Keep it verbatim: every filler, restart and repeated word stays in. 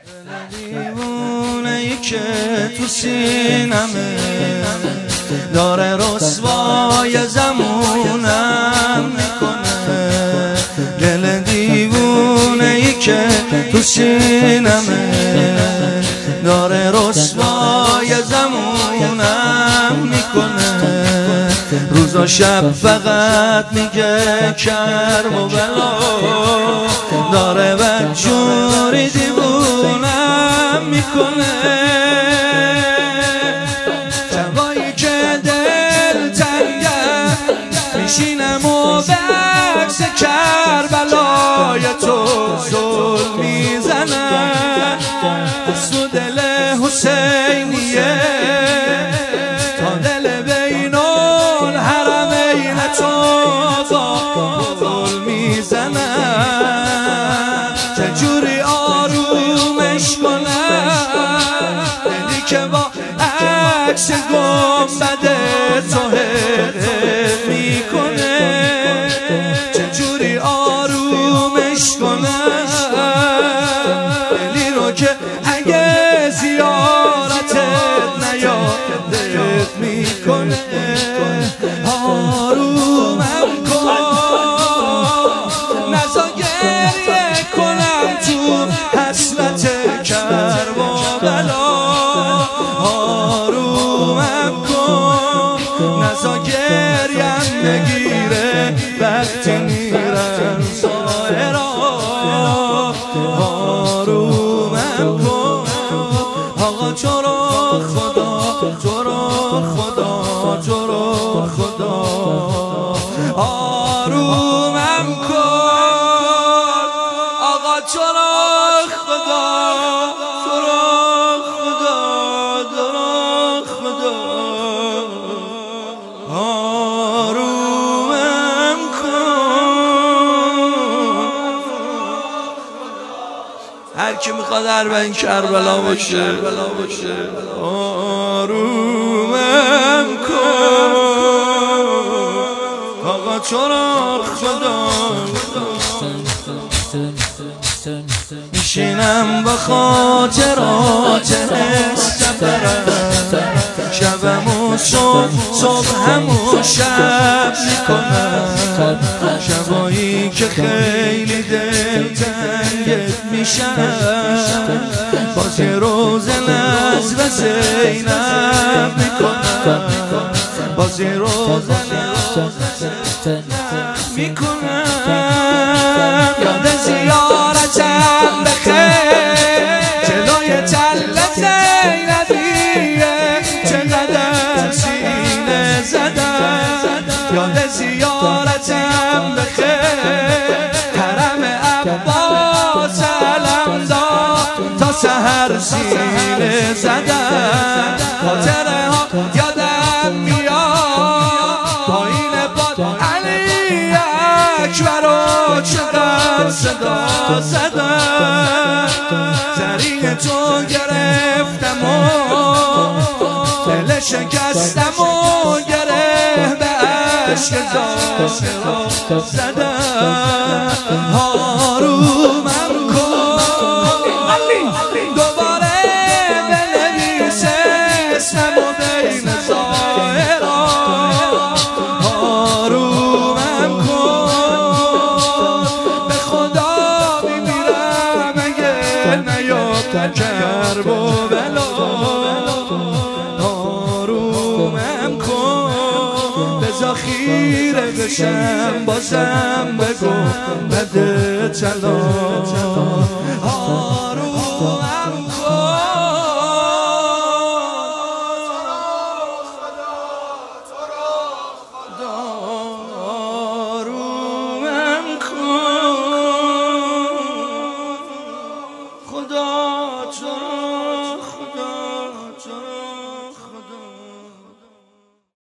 دیوونه ای که تو سینمه داره رسوای زمونم میکنه. دل دیوونه ای که تو سینمه داره رسوای زمونم میکنه. روز و شب فقط میگه کرم و بلا داره بدجوری دیوونم میکنه. شبایی که دل تنگه میشینم و به عکس کربلای تو زل میزنم. از دل حسینیه تا دل بین الحرمین تو زل میزنم. چجوری آرومش کنم دلی که با عکس گنبد تو حرف میکنه. چجوری آرومش کنم دلی رو که اگه زیارتت نیادت میکنه. آرومم کن نزا گریه کنم تو حسرت کرب و بلا. آرومم کن نزا گریم نگیره وقتی میرم سایرا. آرومم کن آقا تو رو خدا تو رو خدا تو رو خدا. آرومم کن آقا تو رو خدا تو رو خدا تو رو خدا. آرومم کن. هر کی میخواد اربعین کربلا باشه آرومم کن آقا تو رو خدا. میشینم با خاطرات سفرم شبم و صبح صبح همون شب میکنم. شبایی که خیلی دلتنگت میشم باز یه روز ناز و زینب میکنم. باز یه روز ناز و زینب میکنم. یاد زیارتم بخیر جلوی تل زینبیه چقدر سینه زدم. یاد زیارتم بخیر حرم عباس علم داد تا سحر سینه زدم. خاطره ها یادم میاد پایین باد علی اکبر و چقدر صدا زدم. زرین تو گرفتم و دل شکستم و گره به عشق زاشرا زدم. آرومم کن دوباره بنویس اسمم و بین ظاهرا. آرومم کن به خدا میمیرم اگه نیاد کرب و بلا. آرومم کن بذار خیره بشم بازم بگو بده چلا.